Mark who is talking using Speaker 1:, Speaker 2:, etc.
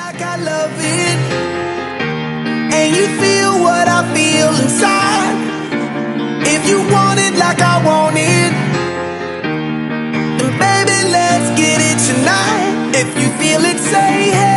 Speaker 1: like I love it, and you feel what I feel inside. If you want it like I want it, then baby, let's get it tonight. If you feel it, say hey.